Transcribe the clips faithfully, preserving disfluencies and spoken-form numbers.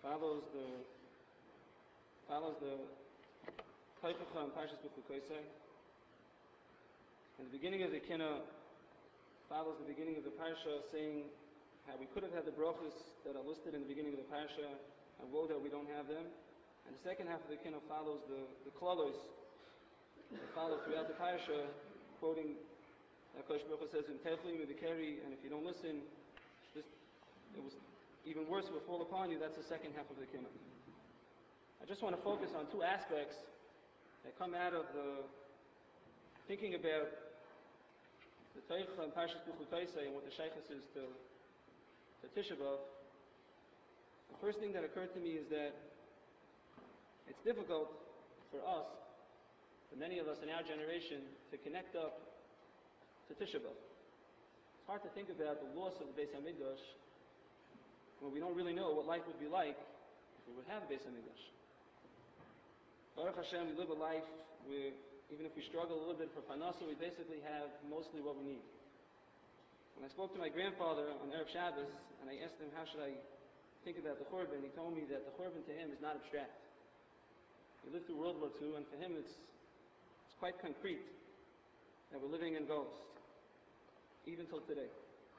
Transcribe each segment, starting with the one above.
follows the follows the Teichacha and Parshas B'chukoisai. And the beginning of the Kinnah follows the beginning of the Parsha, saying how we could have had the brachos that are listed in the beginning of the Parsha, and woe that we don't have them. And the second half of the Kinnah follows the, the klalos that follow throughout the Parsha, quoting that Kosh Baruch Hu says, "In Teflim V'Keri," and if you don't listen, this, it was even worse will fall upon you. That's the second half of the Kinnah. I just want to focus on two aspects that come out of the thinking about the Teichacha and Parshas B'chukoisai and what the Sheikhus is to, to Tisha B'Av. The first thing that occurred to me is that it's difficult for us, for many of us in our generation, to connect up to Tisha B'Av. It's hard to think about the loss of the Beis HaMikdash when we don't really know what life would be like if we would have a Beis HaMikdash. Baruch Hashem, we live a life where even if we struggle a little bit for Parnasa, we basically have mostly what we need. When I spoke to my grandfather on Erev Shabbos, and I asked him how should I think about the Churban, he told me that the Churban to him is not abstract. He lived through World War Two, and for him it's it's quite concrete that we're living in Ghost, even till today.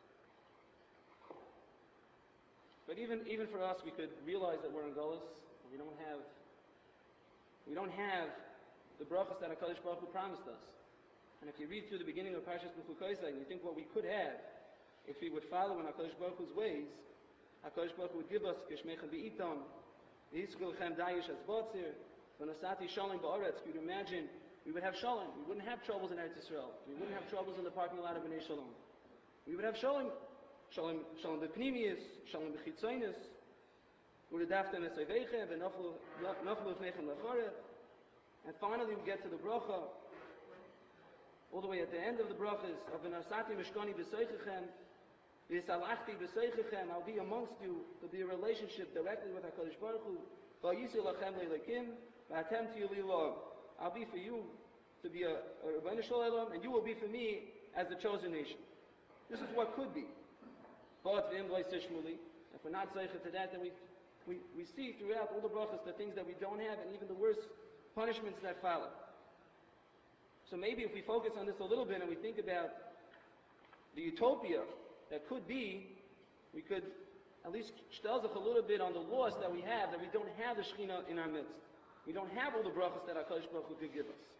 But even even for us, we could realize that we're in Golos. We don't have we don't have the brachas that HaKadosh Baruch Hu promised us. And if you read through the beginning of Parshas B'chukoisai and you think what we could have if we would follow in HaKadosh Baruch Hu's ways, HaKadosh Baruch Hu would give us Geshmechem B'itam, Yiskulchem Dayish as Botzir, V'nasati Shalom Ba'aretz. You'd imagine we would have Shalom. We wouldn't have troubles in Eretz Yisrael. We wouldn't have troubles in the parking lot of Bnei Shalom. We would have Shalom. Shalom Shalom B'pnimiyus, Shalom B'chitzoinus, U'redaftem Esayveichem, V'noflu V'nechem Lacharech. And finally we get to the bracha, all the way at the end of the brachas, of V'nasati Mishkani B'seichechem, V'yisalachti B'seichechem, I'll be amongst you. There'll be a relationship directly with HaKadosh Baruch Hu. V'yisi lachem le'lekim, v'atem tiyu li lo. I'll be for you to be a Rebbeinu Shalom, and you will be for me as the chosen nation. This is what could be. But v'im lo yisishmuli. If we're not zeicha to that, then we, we, we see throughout all the brachas the things that we don't have, and even the worst punishments that follow. So maybe if we focus on this a little bit and we think about the utopia that could be, we could at least shtelzach a little bit on the loss that we have, that we don't have the Shekhinah in our midst. We don't have all the brachas that HaKadosh Baruch Hu could give us.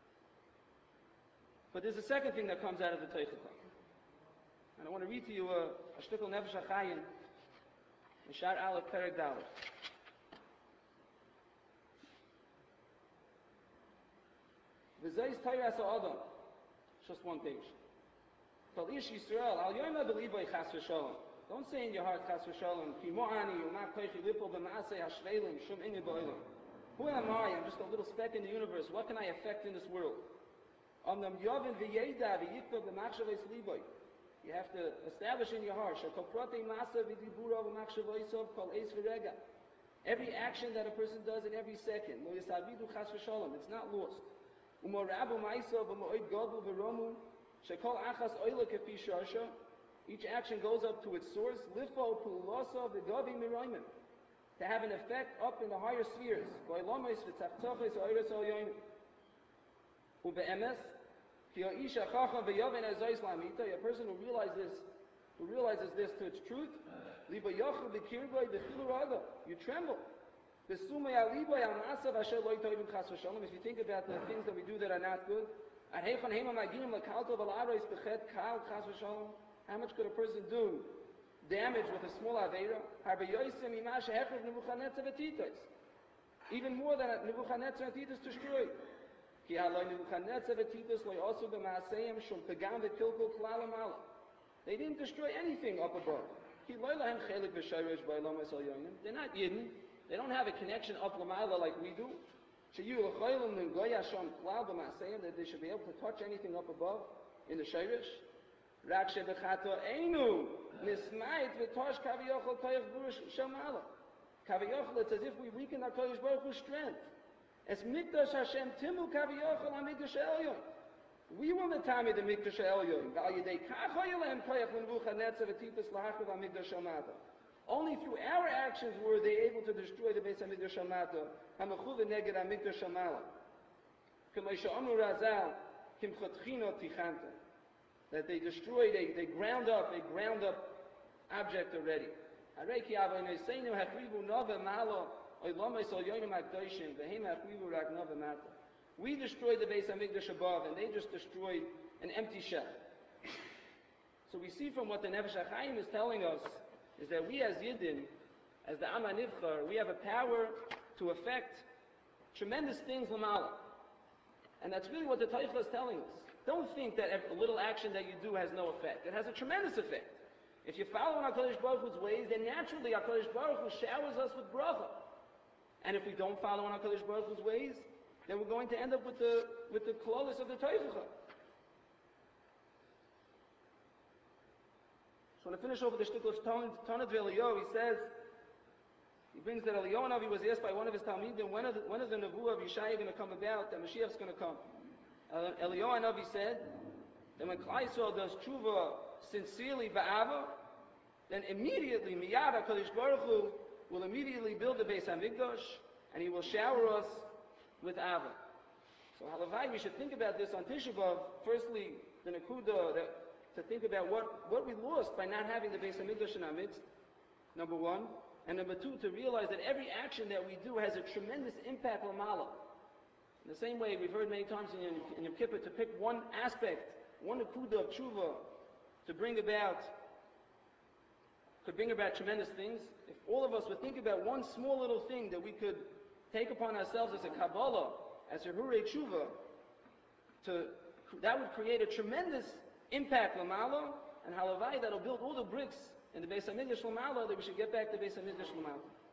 But there's a second thing that comes out of the Teichacha. And I want to read to you a, a shtickle Nefesh HaChayim in Shar Aleph Perek Dalet. V'zayis Teiras Ha'adam. Just one page. Kol ish Yisrael, al yoyma b'libay chas v'shalom. Don't say in your heart chas v'shalom, ki mo'ani, u'ma koichi lipol b'ma'asei ha'shvelim, shum inni ba'olam. Who am I? I'm just a little speck in the universe. What can I affect in this world? Amnam yovin v'yeda v'yikpa b'machshavos libay. You have to establish in your heart, shekol protei masa v'dibura v'machshavosov kol eis v'rega. Every action that a person does in every second, lo yisavidu chas v'shalom, it's not lost. Umorabu ma'isa v'mo'id godlu v'romu, shekol achas oila kefi sharsha. Each action goes up to its source. Lifo pululasa v'gavi miroimim. To have an effect up in the higher spheres. V'oilomos v'tzachtoches oiras oyoyim. Ube'emes, ki ha'isha chacham v'yovin azayis lamita. A person who realizes this, who realizes this to its truth, liba yochel v'kirboi v'chilu raga. You tremble. If you think about the things that we do that are not good, how much could a person do damage with a small aveira? Even more than Nebuchadnezzar and Titus destroyed. They didn't destroy anything up above. They're not Yidden. They don't have a connection up Lamayla like we do. That they should be able to touch anything up above in the Shirish. It's as if we weaken our Kodesh Baruch Hu's strength. As Mikdash Hashem Timu Kaviyachol HaMikdash Elyon. We were the time of the Mikdash Elyon. Only through our actions were they able to destroy the Beis Hamikdash Shamata. Hamachuv neged Hamikdash Shamala. K'maisha Amru Razal Kim Chotchino Tichanta. That they destroyed, they, they ground up, a ground up object already. Hareki Avayne Seinu Hachrivu Nova Malo Oilomay Sol Yonim Akdoshim Vehem Hachrivu Rak Nova Mata. We destroyed the Beis Hamikdash above, and they just destroyed an empty shell. So we see from what the Nefesh HaChaim is telling us is that we as Yidden, as the Amma Nivchar, we have a power to affect tremendous things lamala. And that's really what the Teichel is telling us. Don't think that a little action that you do has no effect. It has a tremendous effect. If you follow in HaKadosh Baruch Hu's ways, then naturally HaKadosh Baruch Hu showers us with bracha. And if we don't follow in HaKadosh Baruch Hu's ways, then we're going to end up with the with the klolis of the Teichel. So to finish over the shtickl of Tanit Eliyahu, he says, he brings that Eliyahu Navi was asked by one of his Talmidim, when, the, when is the Nevuah of Yeshaya going to come about, that Mashiach's going to come? Eliyahu Navi said that when Klal Yisrael does tshuva sincerely ba'ava, then immediately, miyad HaKadosh Baruch Hu will immediately build the Beis HaMikdash, and he will shower us with ava. So halavai, we should think about this on Tisha B'Av. Firstly, the Nakuda, that to think about what, what we lost by not having the Beis HaMikdash in our midst, number one. And number two, to realize that every action that we do has a tremendous impact lamala. In the same way, we've heard many times in, in Yom Kippur to pick one aspect, one Nakuda of tshuva, to bring about, could bring about tremendous things. If all of us would think about one small little thing that we could take upon ourselves as a Kabbalah, as a Hurei Tshuva, to, that would create a tremendous impact lamala, and halavai, that'll build all the bricks in the Beis HaMikdash lamala, that we should get back to Beis HaMikdash lamala.